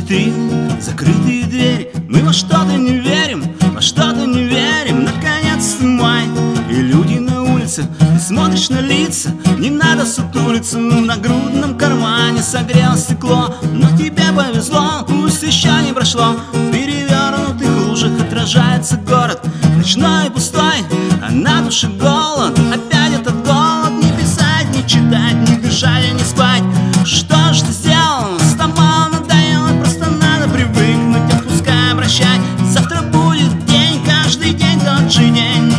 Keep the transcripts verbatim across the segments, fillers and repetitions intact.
витрины, закрытые двери. Мы во что-то не верим, во что-то не верим. Наконец-то май, и люди на улице. Ты смотришь на лица, не надо сутулиться. В нагрудном кармане согрело стекло. Но тебе повезло, пусть еще не прошло. В перевернутых лужах отражается город, ночной и пустой, а на душе голод. Опять этот голод, не писать, не читать, не дышать и не спать. Что ж ты сделал? Стомал, надоело, просто надо привыкнуть, отпускай, обращай. Завтра будет день, каждый день тот же день.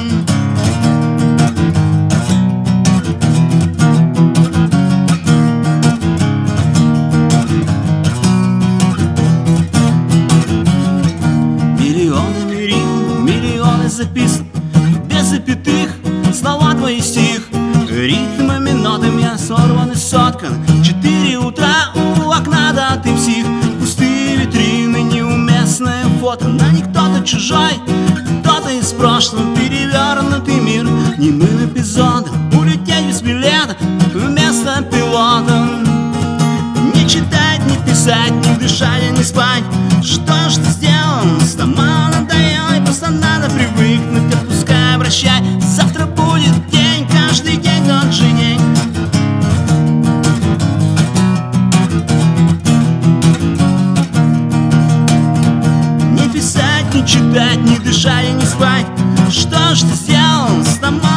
Миллионами рифм, миллионы записок, без запятых, слова твои стих. Ритмами, нотами сорваны, сотканы. Четыре утра у окна, да ты псих. Пустые витрины, неуместное фото. На них кто-то чужой, кто-то из прошлого. Перевернутый мир немым эпизодом. Улететь без билета вместо пилота. Не читать, не писать, не дышать и не спать. Что ж ты сделал? Стомал, надоело, и просто надо привыкнуть, отпускай, обращай. Завтра будет день, каждый день тот же день. Не писать, не читать, не дышать и не спать. Что ж ты сделал? Стомал,